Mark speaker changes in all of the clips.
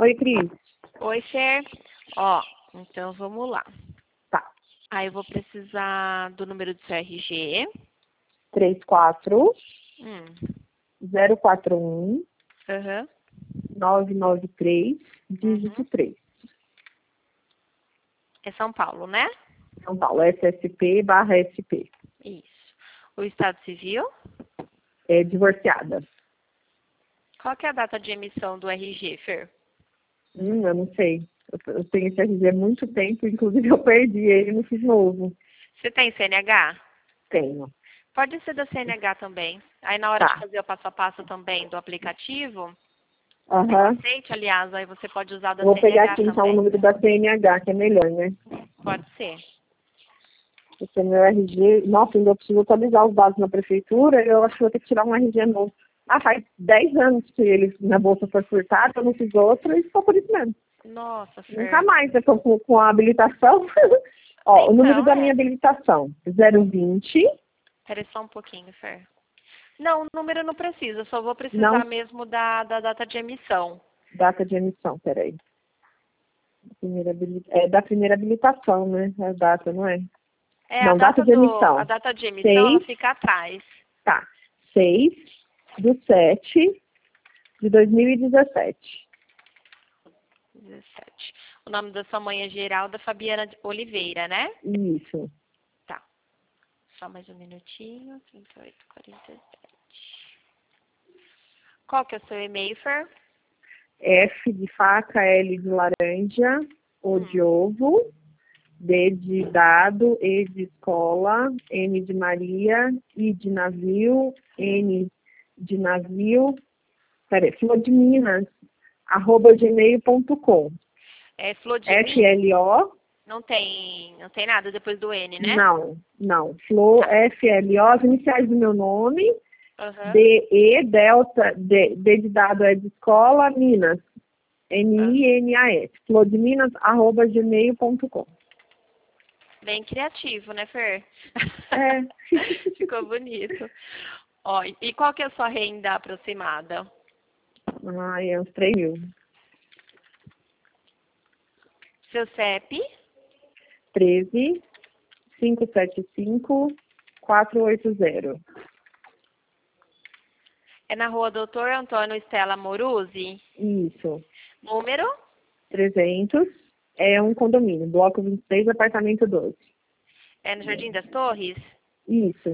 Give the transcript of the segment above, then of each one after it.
Speaker 1: Oi, Cris.
Speaker 2: Oi, Fer. Ó, então vamos lá.
Speaker 1: Tá.
Speaker 2: Aí eu vou precisar do número do seu RG.
Speaker 1: 34
Speaker 2: Hum.
Speaker 1: 041
Speaker 2: Aham.
Speaker 1: 993, dígito 3.
Speaker 2: É São Paulo, né?
Speaker 1: São Paulo, SSP/SP.
Speaker 2: Isso. O estado civil.
Speaker 1: É divorciada.
Speaker 2: Qual que é a data de emissão do RG, Fer?
Speaker 1: Eu não sei. Eu tenho esse RG há muito tempo, inclusive eu perdi ele, não fiz novo.
Speaker 2: Você tem CNH?
Speaker 1: Tenho.
Speaker 2: Pode ser da CNH também. Aí na hora de
Speaker 1: Tá.
Speaker 2: fazer o passo a passo também do aplicativo, tem
Speaker 1: Aham.
Speaker 2: macete, aliás, aí você pode usar da
Speaker 1: Vou pegar
Speaker 2: CNH
Speaker 1: aqui então o
Speaker 2: também.
Speaker 1: número da CNH, que é melhor, né?
Speaker 2: Pode ser.
Speaker 1: Porque meu RG, nossa, ainda eu preciso atualizar os dados na prefeitura, eu acho que vou ter que tirar um RG novo. Faz 10 anos que ele na bolsa foi furtado, eu não fiz outro e ficou por isso mesmo.
Speaker 2: Nossa,
Speaker 1: Nunca
Speaker 2: Fer.
Speaker 1: mais, eu tô com a habilitação. Ó, o número
Speaker 2: Então,
Speaker 1: da minha habilitação, 020,
Speaker 2: Peraí só um pouquinho, Fer. Não, o número não precisa, só vou precisar
Speaker 1: não,
Speaker 2: mesmo da data de emissão.
Speaker 1: data de emissão, peraí. É da primeira habilitação, né? A data, não é?
Speaker 2: É,
Speaker 1: Não, data de
Speaker 2: a
Speaker 1: emissão.
Speaker 2: data de emissão, ela
Speaker 1: 6,
Speaker 2: fica atrás.
Speaker 1: tá, 6/7/2017.
Speaker 2: 17. O nome da sua mãe é Geralda Fabiana Oliveira, né?
Speaker 1: Isso.
Speaker 2: Tá. Só mais um minutinho. 3847. Qual que é o seu e-mail, Fer?
Speaker 1: F de faca, L de laranja, O de ovo, D de dado, E de escola, M de Maria, I de navio, N de navio, Flor de Minas, @gmail.com.
Speaker 2: É Flor de Minas?
Speaker 1: FLO,
Speaker 2: Não tem nada depois do N, né?
Speaker 1: não, Flor, FLO, as iniciais do meu nome,
Speaker 2: Aham.
Speaker 1: DE, Delta, D de dado é de escola, Minas, MINAS, flordeminas, @gmail.com.
Speaker 2: Bem criativo, né, Fer?
Speaker 1: É.
Speaker 2: Ficou bonito. Ó, e qual que é a sua renda aproximada?
Speaker 1: É uns 3.000.
Speaker 2: Seu CEP?
Speaker 1: 13 575 480.
Speaker 2: É na rua Doutor Antônio Stella Moruzzi?
Speaker 1: Isso.
Speaker 2: Número?
Speaker 1: 300. É um condomínio. Bloco 26, apartamento 12.
Speaker 2: É no Jardim das Torres?
Speaker 1: Isso.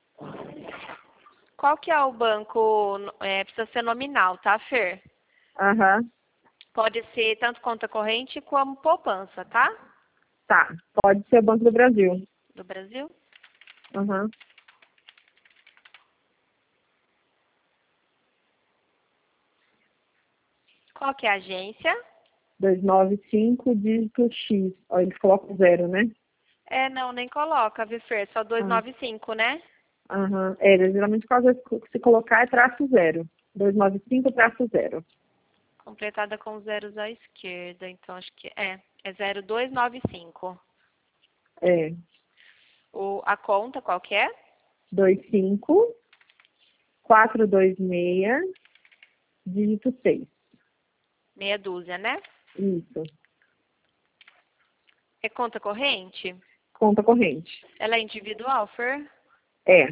Speaker 2: Qual que é o banco? Precisa ser nominal, tá, Fer?
Speaker 1: Aham.
Speaker 2: Pode ser tanto conta corrente como poupança, tá?
Speaker 1: Tá. Pode ser o Banco do Brasil.
Speaker 2: Do Brasil?
Speaker 1: Aham.
Speaker 2: Qual que é a agência?
Speaker 1: 295, dígito X. Ó, eles colocam 0, né?
Speaker 2: Não, nem coloca, viu, Fer? Só
Speaker 1: Ah.
Speaker 2: 295, né?
Speaker 1: Aham. Geralmente, se colocar, é traço 0. 295-0.
Speaker 2: Completada com zeros à esquerda, então acho que é 0295.
Speaker 1: É.
Speaker 2: A conta qual que é?
Speaker 1: 25 426, dígito 6.
Speaker 2: Meia dúzia, né?
Speaker 1: Isso.
Speaker 2: É conta corrente?
Speaker 1: Conta corrente.
Speaker 2: Ela é individual, Fer?
Speaker 1: É.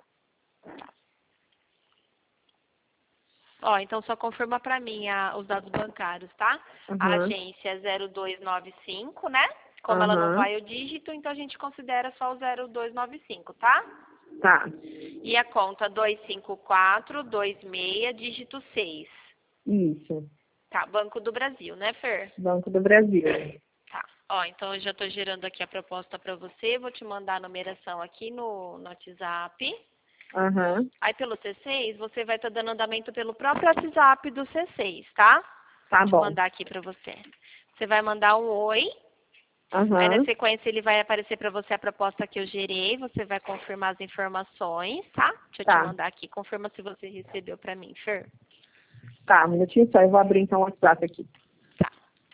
Speaker 2: Ó, então só confirma pra mim os dados bancários, tá? A
Speaker 1: Aham.
Speaker 2: agência é 0295, né? Como ela não
Speaker 1: Aham.
Speaker 2: vai o dígito, então a gente considera só o 0295, tá?
Speaker 1: Tá.
Speaker 2: E a conta 25426, dígito 6.
Speaker 1: Isso.
Speaker 2: Tá, Banco do Brasil, né, Fer?
Speaker 1: Banco do Brasil.
Speaker 2: Tá. Ó, então eu já tô gerando aqui a proposta pra você, vou te mandar a numeração aqui no WhatsApp.
Speaker 1: Aham.
Speaker 2: Aí pelo C6, você vai estar dando andamento pelo próprio WhatsApp do C6, tá?
Speaker 1: Tá
Speaker 2: Vou te
Speaker 1: bom.
Speaker 2: mandar aqui pra você. Você vai mandar um oi. Aí na
Speaker 1: Aham.
Speaker 2: sequência ele vai aparecer pra você a proposta que eu gerei. Você vai confirmar as informações, tá? Deixa eu te
Speaker 1: Tá.
Speaker 2: mandar aqui. Confirma se você recebeu pra mim, Fer.
Speaker 1: Tá, um minutinho só. Eu vou abrir então o WhatsApp aqui.
Speaker 2: Tá.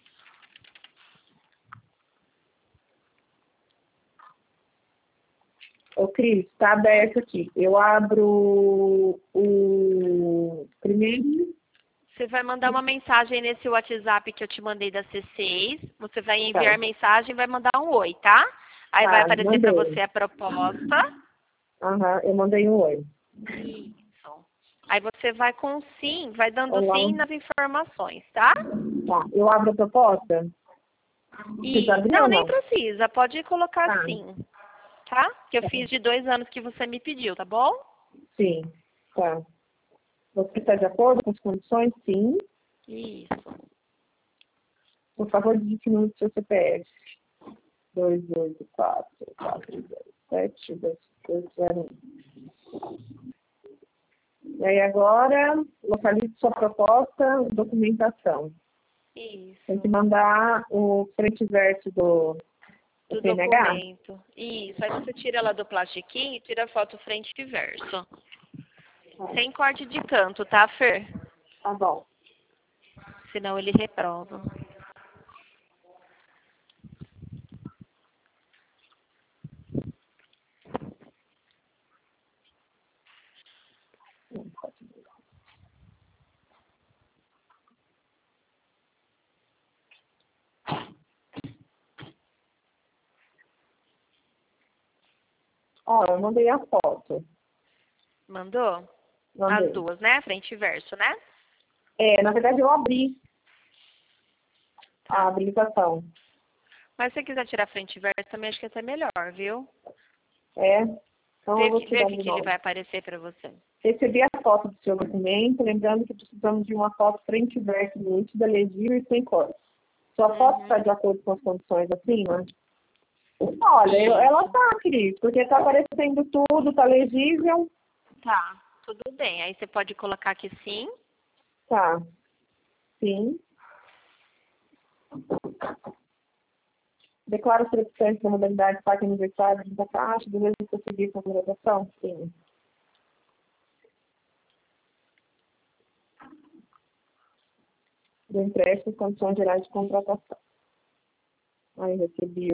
Speaker 1: Ô, Cris, tá aberto aqui. Eu abro o primeiro.
Speaker 2: Você vai mandar uma mensagem nesse WhatsApp que eu te mandei da C6. Você vai enviar
Speaker 1: Tá.
Speaker 2: mensagem e vai mandar um oi, tá? Aí
Speaker 1: Tá,
Speaker 2: vai aparecer para
Speaker 1: mandei.
Speaker 2: você a proposta.
Speaker 1: Aham, eu mandei um oi.
Speaker 2: Isso. Aí você vai com sim, vai dando
Speaker 1: Olá.
Speaker 2: sim nas informações, tá?
Speaker 1: Tá, eu abro a proposta? Precisa abrir
Speaker 2: Não,
Speaker 1: ou
Speaker 2: nem
Speaker 1: não?
Speaker 2: precisa. Pode colocar
Speaker 1: Tá,
Speaker 2: sim, tá? Que eu fiz de 2 anos que você me pediu, tá bom?
Speaker 1: sim, tá. Você está de acordo com as condições? Sim.
Speaker 2: Isso.
Speaker 1: Por favor, digite o número do seu CPF. 284-427-2201. E aí agora, localize sua proposta, documentação.
Speaker 2: Isso.
Speaker 1: Tem que mandar o frente e verso do
Speaker 2: Do
Speaker 1: CNH?
Speaker 2: documento. Isso. Aí você tira ela do plastiquinho e tira a foto frente e verso. Sem corte de canto, tá, Fer?
Speaker 1: Tá bom.
Speaker 2: Senão ele reprova.
Speaker 1: Ó, eu mandei a foto.
Speaker 2: Mandou? As
Speaker 1: Mandei.
Speaker 2: duas, né? Frente e verso, né?
Speaker 1: Na verdade, eu abri a
Speaker 2: Tá.
Speaker 1: habilitação.
Speaker 2: Mas se você quiser tirar frente e verso, também acho que é até melhor, viu?
Speaker 1: Então eu vou
Speaker 2: Vê o
Speaker 1: tirar
Speaker 2: que,
Speaker 1: de
Speaker 2: que ele
Speaker 1: novo.
Speaker 2: vai aparecer pra você.
Speaker 1: Recebi a foto do seu documento, lembrando que precisamos de uma foto frente e verso nítida, legível e sem cor. Sua foto está de acordo com as condições acima? Olha, ela tá, Cris, porque tá aparecendo tudo, tá legível.
Speaker 2: Tá. Tudo bem. Aí você pode colocar que sim.
Speaker 1: Tá, sim. Declaro ser participante da modalidade Parque Aniversário da Caixa, do mesmo que eu segui com a contratação? Sim. Do empréstimo, condições gerais de contratação. Aí recebi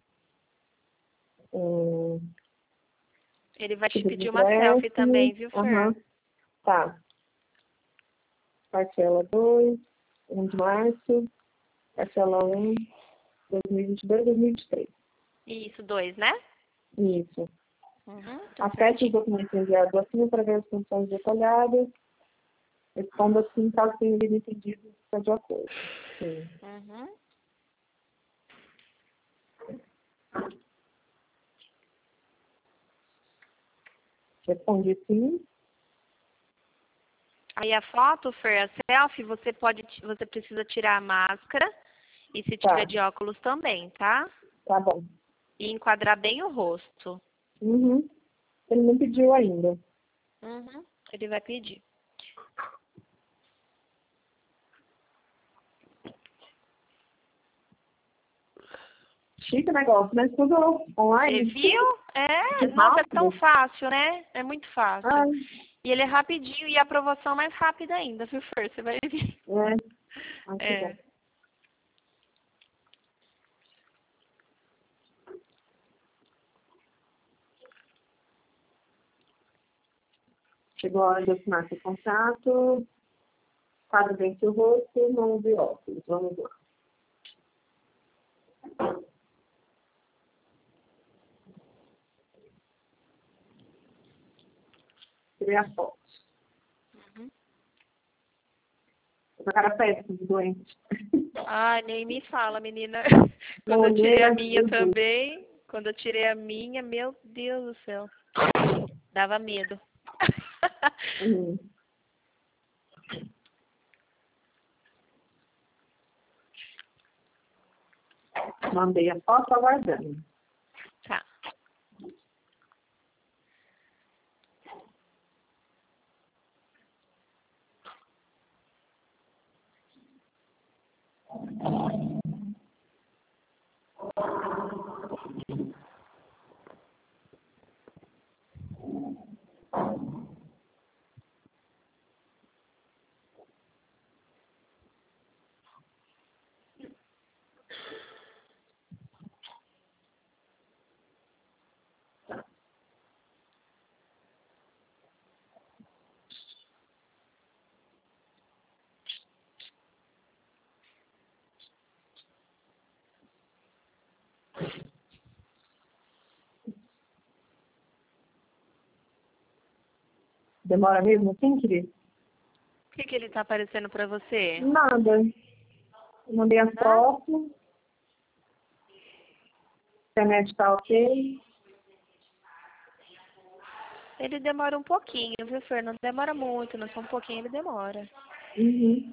Speaker 1: o
Speaker 2: Ele vai te
Speaker 1: tipo de
Speaker 2: pedir uma selfie
Speaker 1: empréstimo.
Speaker 2: também, viu,
Speaker 1: Aham,
Speaker 2: Fer?
Speaker 1: tá. Parcela 2, 1 de março. Parcela 1, 2022, 2023.
Speaker 2: Isso, 2, né?
Speaker 1: Isso.
Speaker 2: Tá
Speaker 1: Acesse os
Speaker 2: certinho.
Speaker 1: documentos enviados assim para ver as condições detalhadas. Responda assim, caso tenha sido entendido, está de acordo. Sim. Respondi sim.
Speaker 2: Aí a foto, Fer, a selfie, você precisa tirar a máscara e se
Speaker 1: Tá,
Speaker 2: tiver de óculos também, tá?
Speaker 1: tá bom.
Speaker 2: E enquadrar bem o rosto.
Speaker 1: Uhum. Ele não pediu ainda.
Speaker 2: Ele vai pedir.
Speaker 1: Chique o negócio, mas tudo
Speaker 2: Você
Speaker 1: online.
Speaker 2: viu?
Speaker 1: Que
Speaker 2: Nossa, é tão
Speaker 1: rápido.
Speaker 2: fácil, né? É muito fácil.
Speaker 1: Ai,
Speaker 2: E ele é rapidinho e a aprovação mais rápida ainda, viu, Fer? Você vai ver.
Speaker 1: é. Ai, que bom.
Speaker 2: É.
Speaker 1: Chegou a hora de assinar seu contrato. Quadro bem seu rosto, mão de óculos. Vamos lá. Tirei a foto. Essa cara péssima, de doente.
Speaker 2: Ai, nem me fala, menina.
Speaker 1: Uma
Speaker 2: Quando eu tirei a
Speaker 1: olheira,
Speaker 2: minha
Speaker 1: Jesus.
Speaker 2: também, quando eu tirei a minha, meu Deus do céu. Dava medo.
Speaker 1: Uhum. Mandei a foto aguardando.
Speaker 2: Tá.
Speaker 1: Demora mesmo assim, querido?
Speaker 2: O que ele tá aparecendo pra você?
Speaker 1: Nada. Eu mandei as fotos. A internet tá ok.
Speaker 2: Ele demora um pouquinho, viu, Fer? Não demora muito, não só um pouquinho ele demora.
Speaker 1: Uhum.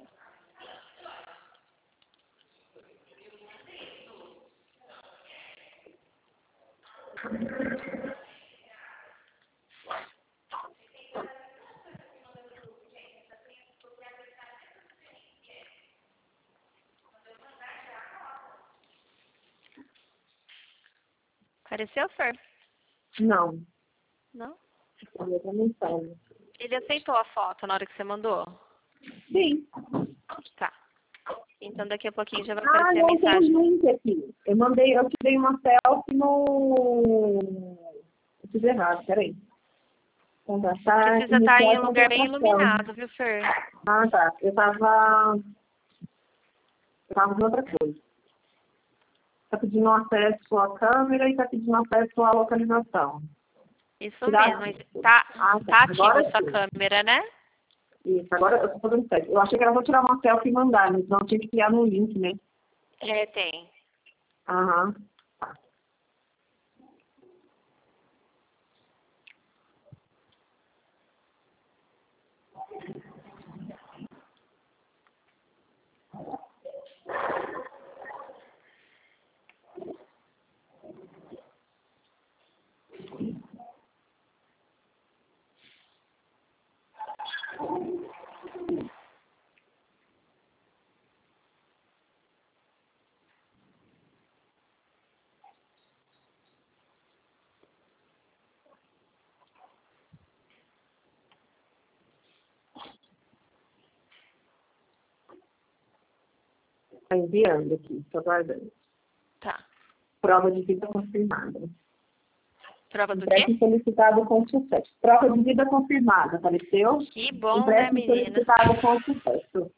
Speaker 2: Apareceu, Fer?
Speaker 1: Não.
Speaker 2: Não?
Speaker 1: Olha outra mensagem.
Speaker 2: Ele aceitou a foto na hora que você mandou?
Speaker 1: Sim.
Speaker 2: Tá. Então daqui a pouquinho já vai
Speaker 1: Ah,
Speaker 2: aparecer a
Speaker 1: não, tem
Speaker 2: mensagem.
Speaker 1: um link aqui. Eu tirei uma selfie no... Eu fiz errado, peraí. Contratar,
Speaker 2: Precisa estar em
Speaker 1: iniciar
Speaker 2: um lugar bem
Speaker 1: contratação.
Speaker 2: iluminado, viu, Fer?
Speaker 1: Ah, tá. Eu tava fazendo outra coisa. Tá pedindo acesso à câmera e tá pedindo acesso à localização.
Speaker 2: Isso
Speaker 1: Tirar
Speaker 2: mesmo.
Speaker 1: isso.
Speaker 2: Tá,
Speaker 1: Ah,
Speaker 2: tá
Speaker 1: tá.
Speaker 2: ativa
Speaker 1: Agora
Speaker 2: a sua
Speaker 1: sim.
Speaker 2: câmera, né?
Speaker 1: Isso, agora eu tô fazendo certo. Eu achei que era só tirar uma selfie e mandar, mas não tinha que criar no link, né?
Speaker 2: É, tem.
Speaker 1: Aham. Tá enviando aqui, tô aguardando.
Speaker 2: Tá.
Speaker 1: Prova de vida confirmada.
Speaker 2: Prova do quê?
Speaker 1: Empréstimo solicitado com sucesso. Prova de vida confirmada, apareceu?
Speaker 2: Que bom, né,
Speaker 1: Empréstimo
Speaker 2: menina?
Speaker 1: solicitado com sucesso.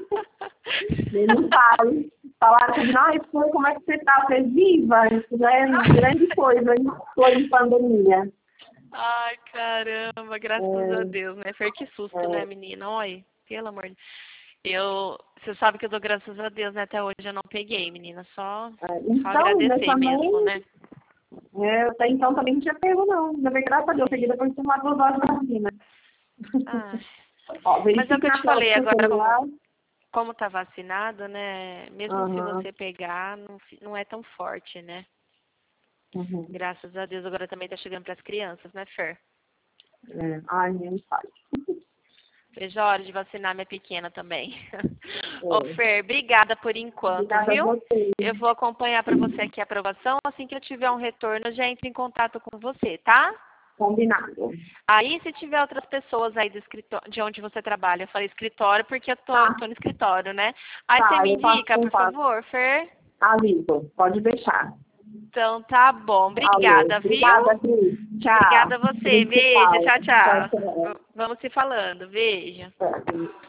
Speaker 1: Ele não fala. Falaram que não, como é que você tá? Você é viva? Isso já é uma grande coisa, hein? Foi em pandemia.
Speaker 2: Ai, caramba, graças a Deus, né? Fer, que susto, né, menina? Olha, pelo amor de Você sabe que eu dou graças a Deus, né? Até hoje eu não peguei, menina. Só
Speaker 1: Então,
Speaker 2: agradecer mesmo, né?
Speaker 1: Até então também não tinha pego, não. Ainda bem, graças a Deus, peguei depois de tomar 2 doses da vacina.
Speaker 2: Ah,
Speaker 1: Ó,
Speaker 2: mas é o que eu te
Speaker 1: verifica
Speaker 2: falei,
Speaker 1: seu
Speaker 2: agora
Speaker 1: celular.
Speaker 2: como tá vacinado, né? Mesmo se
Speaker 1: Aham.
Speaker 2: você pegar, não é tão forte, né?
Speaker 1: Uhum.
Speaker 2: Graças a Deus, agora também tá chegando pras crianças, né, Fer?
Speaker 1: Ai, nem faz.
Speaker 2: Veja a hora de vacinar minha pequena também. Ô,
Speaker 1: É.
Speaker 2: Fer, obrigada por enquanto,
Speaker 1: Obrigada a
Speaker 2: viu?
Speaker 1: você.
Speaker 2: Eu vou acompanhar para você aqui a aprovação. Assim que eu tiver um retorno, eu já entro em contato com você, tá?
Speaker 1: Combinado.
Speaker 2: Aí, se tiver outras pessoas aí do escritório, de onde você trabalha, eu falei escritório porque eu tô no escritório, né? Aí você me
Speaker 1: Eu passo
Speaker 2: indica, por
Speaker 1: contato.
Speaker 2: favor, Fer?
Speaker 1: Aviso, pode deixar.
Speaker 2: Então tá bom.
Speaker 1: Alô,
Speaker 2: Obrigada, viu?
Speaker 1: obrigada, Cris. Tchau.
Speaker 2: Obrigada a você. Beijo.
Speaker 1: Principal.
Speaker 2: Tchau,
Speaker 1: Tchau,
Speaker 2: tchau.
Speaker 1: tchau.
Speaker 2: Vamos se falando. Beijo.
Speaker 1: Tchau.